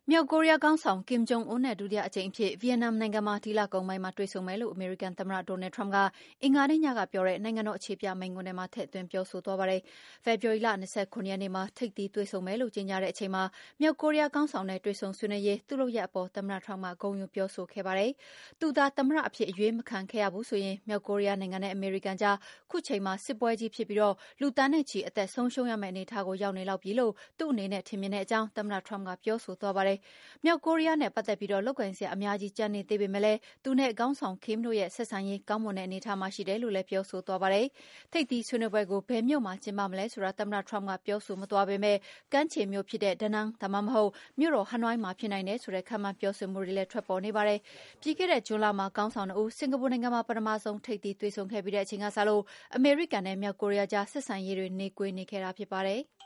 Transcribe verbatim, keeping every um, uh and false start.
မြောက်ကိုရီးယားခေါင်းဆောင် ကင်ဂျုံအွန်းနဲ့ဒုတိယအကြိမ်အဖြစ်ဗီယက်နမ်နိုင်ငံမှာဒီလကုန်ပိုင်းမှာတွေ့ဆုံမယ်လို့အမေရိကန်သမ္မတဒေါ်နယ်ထရမ့်ကအင်္ဂါနေ့ညကပြောတဲ့နိုင်ငံတော်အခြေပြမိန့်ခွန်းထဲမှာထည့်သွင်းပြောဆိုသွားပါတယ်။ဖေဖော်ဝါရီလ၂၇ရက်နေ့မှာထိပ်သီးတွေ့ဆုံမယ်လို့ကြေညာတဲ့အချိန်မှာမြောက်ကိုရီးယားခေါင်းဆောင်နဲ့တွေ့ဆုံဆွေးနွေးရေးသူ့လုပ်ရပ်အပေါ်သမ္မတထရမ့်ကဂုဏ်ယူပြောဆိုခဲ့ပါတယ်။သူသာသမ္မတအဖြစ်အရွေးမခံခဲ့ရဘူးဆိုရင်မြောက်ကိုရီးယားနိုင်ငံနဲ့အမေရိကန်ကြားခုချိန်မှာစစ်ပွဲကြီးဖြစ်ပြီးလူသန်းနဲ့ချီအသက်ဆုံးရှုံးရမယ့်အနေအထားကိုရောက်နေလောက်ပြီလို့သူ့အနေနဲ့ထင်မြင်တဲ့အကြောင်းသမ္မတထရမ့်ကပြောဆိုသွားပါတယ်။မြောက်ကိုရီးယားနဲ့ပတ်သက်ပြီးလုပ်ကိုင်စရာအများကြီးကျန်နေသေးပေမဲ့လည်းသူနဲ့ခေါင်းဆောင်ကင်တို့ရဲ့ဆက်ဆံရေးကောင်းမွန်တဲ့အနေအထားမှာရှိတယ်လို့လည်းပြောဆိုသွားပါတယ်။ထိပ်သီးဆွေးနွေးပွဲကိုဘယ်မြို့မှာကျင်းပမလဲဆိုတာသမ္မတထရမ့်ကပြောဆိုမသွားပေမဲ့ကမ်းခြေမြို့ဖြစ်တဲ့ဒါနန်းဒါမှမဟုတ်မြို့တော်ဟနွိုင်းမှာဖြစ်နိုင်တယ်ဆိုတဲ့ခန့်မှန်းပြောဆိုမှုတွေလည်းထွက်ပေါ်နေပါတယ်။ပြီးခဲ့တဲ့ဇွန်လမှာခေါင်းဆောင်နှစ်ဦးစင်ကာပူနိုင်ငံမှာပထမဆုံးထိပ်သီးတွေ့ဆုံခဲ့ပြီးတဲ့အချိန်ကစလို့အမေရိကန်နဲ့မြောက်ကိုရီးယားကြားဆက်ဆံရေးတွေနှေးကွေးနေခဲ့တာဖြစ်ပါတယ်။